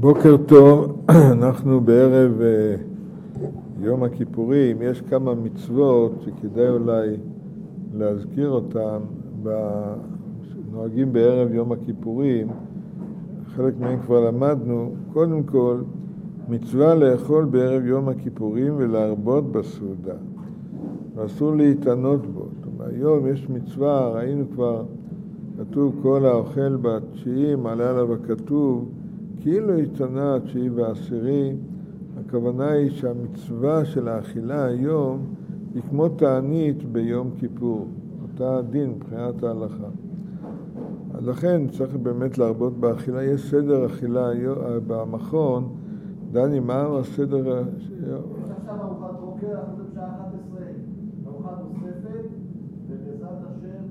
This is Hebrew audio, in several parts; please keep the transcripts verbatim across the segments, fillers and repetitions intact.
בוקר טוב, אנחנו בערב יום הכיפורים. יש כמה מצוות שכדאי אולי להזכיר אותן, נוהגים בערב יום הכיפורים, חלק מהם כבר למדנו. קודם כל, מצווה לאכול בערב יום הכיפורים ולהרבות בסעודה, ואסור להתענות בו. היום יש מצווה, ראינו כבר, כתוב כל האוכל בתשיעי, מעלה עליו הכתוב, כאילו התענה התשיעי והעשירי. הכוונה היא שהמצווה של האכילה היום היא כמו תענית ביום כיפור, אותה דין מבחינת ההלכה. אז לכן צריך באמת להרבות באכילה. יש סדר אכילה במכון. דני, מה הסדר? יש עכשיו ארוחת בוקר, אנחנו בשעה אחת עשרה, ארוחת נוספת, ובעזרת השם,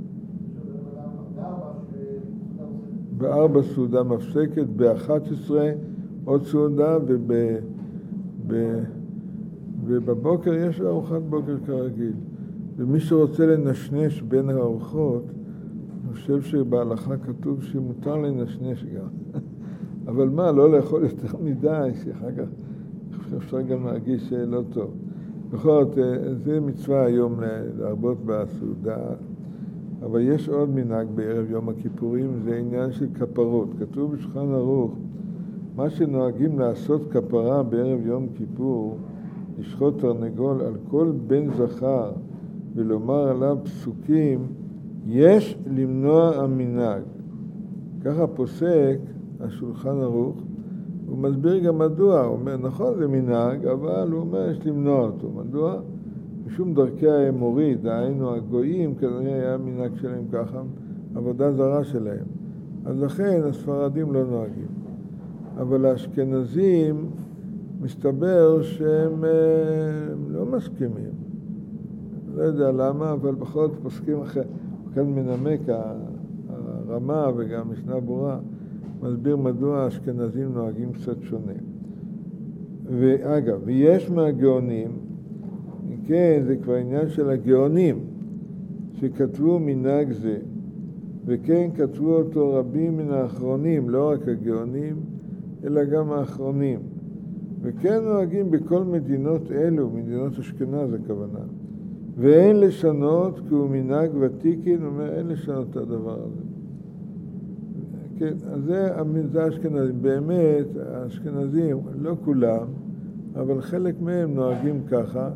בארבע סעודה מפסקת, ב-אחת עשרה עוד סעודה, וב, ב, ובבוקר יש ארוחת בוקר כרגיל. ומי שרוצה לנשנש בין הארוחות, אני חושב שבהלכה כתוב שמותר לנשנש גם. אבל מה, לא לאכול יותר מדי, שאחר כך אפשר גם להגיש לא טוב. בכל זאת, זה מצווה היום להרבות בסעודה. אבל יש עוד מנהג בערב יום הכיפורים, זה עניין של כפרות. כתוב בשולחן ערוך, מה שנוהגים לעשות כפרה בערב יום כיפור, לשחוט תרנגול על כל בן זכר ולומר עליו פסוקים, יש למנוע המנהג. ככה פוסק השולחן ערוך, הוא מסביר גם מדוע. הוא אומר, נכון זה מנהג, אבל הוא אומר, יש למנוע אותו. מדוע? משום דרכי האמורית, דהיינו הגויים, כנראה היה מנהג שלהם ככה, עבודה זרה שלהם. אז לכן הספרדים לא נוהגים. אבל האשכנזים מסתבר שהם לא מסכימים. לא יודע למה, אבל בכל זאת פוסקים אחר. כאן מנמק הרמה וגם משנה ברורה, מסביר מדוע האשכנזים נוהגים קצת שונה. ואגב, ויש מהגאונים, כן, זה כבר עניין של הגאונים, שכתבו מנהג זה, וכן כתבו אותו רבים מן האחרונים, לא רק הגאונים, אלא גם האחרונים. וכן נוהגים בכל מדינות אלו, מדינות אשכנז הכוונה. ואין לשנות, כי הוא מנהג ותיקין, הוא אומר, אין לשנות את הדבר הזה. כן, אז זה, זה האשכנזים. באמת, האשכנזים, לא כולם, אבל חלק מהם נוהגים ככה,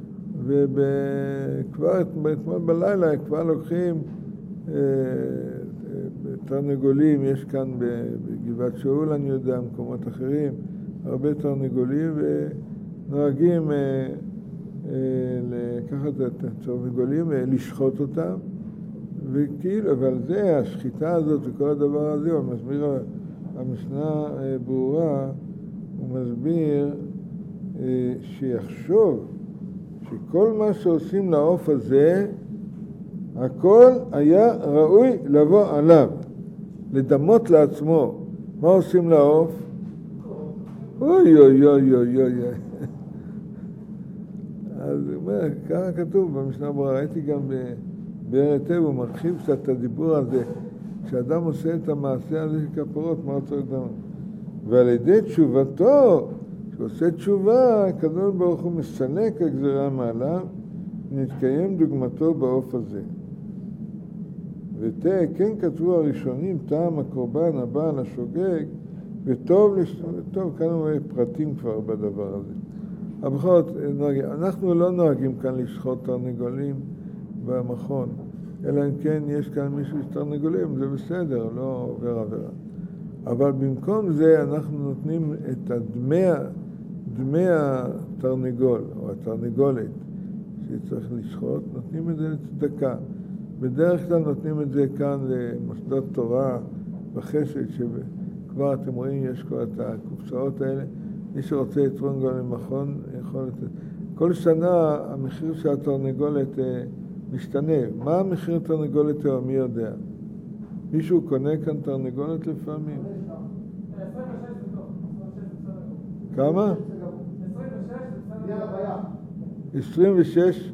וכבר אתמול בלילה כבר לוקחים אה, תרנגולים, יש כאן בגבעת שאול, אני יודע, מקומות אחרים, הרבה תרנגולים, ונוהגים אה, אה, לקחת את התרנגולים, לשחוט אותם, וכאילו, אבל זה, השחיטה הזאת וכל הדבר הזה, הוא מסביר, המשנה ברורה, הוא מסביר אה, שיחשוב שכל מה שעושים לעוף הזה, הכל היה ראוי לבוא עליו, לדמות לעצמו. מה עושים לעוף? אוי אוי אוי אוי אוי. אז הוא אומר, ככה כתוב במשנה ברורה, ראיתי גם בערב טב, הוא מרחיב קצת את הדיבור הזה, כשאדם עושה את המעשה הזה של כפרות, מה הוא צריך לדעת? ועל ידי תשובתו, כשעושה תשובה, הקדוש ברוך הוא מסלק הגזירה מעליו, ונתקיים דוגמתו בעוף הזה. ותראה, כן כתבו הראשונים, טעם הקורבן הבא על השוגג, וטוב, טוב, כאן הוא פרטים כבר בדבר הזה. אבל בכל זאת, אנחנו לא נוהגים כאן לשחוט תרנגולים במכון, אלא אם כן יש כאן מישהו שתרנגולים, זה בסדר, לא עובר עבירה. אבל במקום זה אנחנו נותנים את הדמי, דמי התרנגול, או התרנגולת, שצריך לשחוט, נותנים את זה לצדקה. בדרך כלל נותנים את זה כאן למוסדות תורה וחסד, שכבר אתם רואים, יש כבר את הקופסאות האלה. מי שרוצה תרנגול למכון יכול לתת. כל שנה המחיר של התרנגולת משתנה. מה המחיר תרנגולת היום? מי יודע? מישהו קונה כאן תרנגולת לפעמים? כמה? עשרים ושש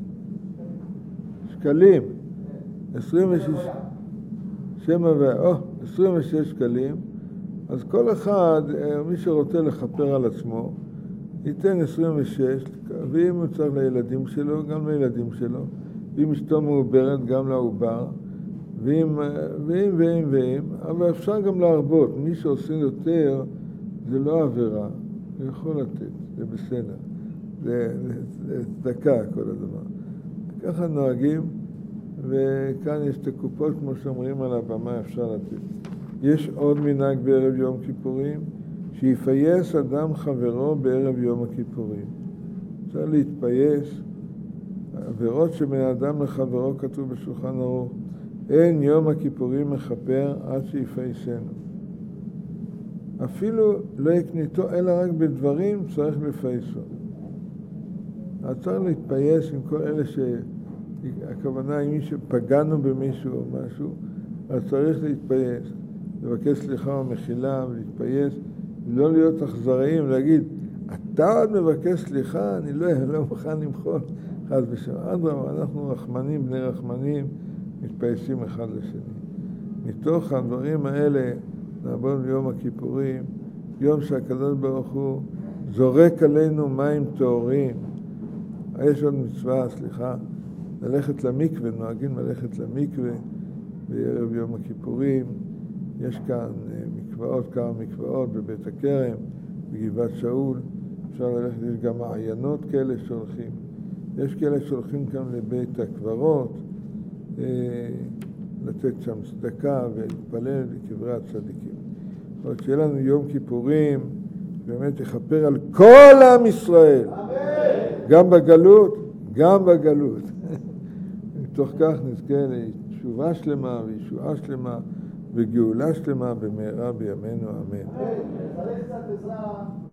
שקלים. עשרים ושש שם הוויה, או, עשרים ושש שקלים, אז כל אחד, מי שרוצה לכפר על עצמו, ייתן עשרים ושש, ואם הוא צריך לילדים שלו, גם לילדים שלו, ואם אשתו מעוברת, גם לעובר, ואם, ואם, ואם, ואם, אבל אפשר גם להרבות. מי שעושה יותר, זה לא עבירה, הוא יכול לתת, זה בסדר. זה, זה, זה צדקה, כל הדבר. ככה נוהגים, וכאן יש את הקופות, כמו שאומרים על הבמה, אפשר לתת. יש עוד מנהג בערב יום כיפורים, שיפייס אדם חברו בערב יום הכיפורים. צריך להתפייס. עבירות שבין אדם לחברו כתוב בשולחן ערוך, אין יום הכיפורים מכפר עד שיפייסנו. אפילו לא יקניתו אלא רק בדברים צריך לפייסו. אז צריך להתפייס עם כל אלה שהכוונה היא מי שפגענו במישהו או משהו, אז צריך להתפייס. לבקש סליחה ומחילה ולהתפייס, לא להיות אכזריים, להגיד, אתה עוד מבקש סליחה, אני לא, לא מוכן למחול, חס ושלום. אדרבה, אנחנו רחמנים, בני רחמנים, מתפייסים אחד לשני. מתוך הדברים האלה, נעבור ליום הכיפורים, יום שהקדוש ברוך הוא זורק עלינו מים טהורים. יש עוד מצווה, סליחה, ללכת למקווה, נוהגים ללכת למקווה בערב יום הכיפורים. יש כאן מקוואות, כמה מקוואות בבית הכרם, בגבעת שאול. אפשר ללכת, יש גם מעיינות כאלה שהולכים. יש כאלה שהולכים כאן לבית הקברות, לתת שם צדקה ולהתפלל בקברי הצדיקים. עוד שיהיה לנו יום כיפורים, באמת יכפר על כל עם ישראל. גם בגלות, גם בגלות. מתוך כך נזכה לתשובה שלמה וישועה שלמה וגאולה שלמה במהרה בימינו, אמן.